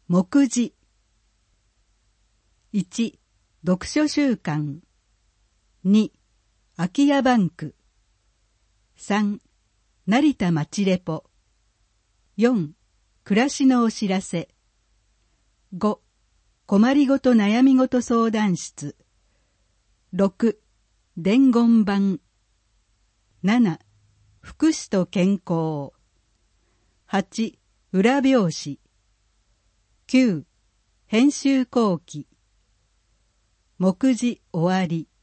目次。1、読書週間。2、空き家バンク。3、成田町レポ。4、暮らしのお知らせ。5、困りごと悩みごと相談室。6、伝言板。7、福祉と健康。8、裏表紙。9、編集後期。目次終わり。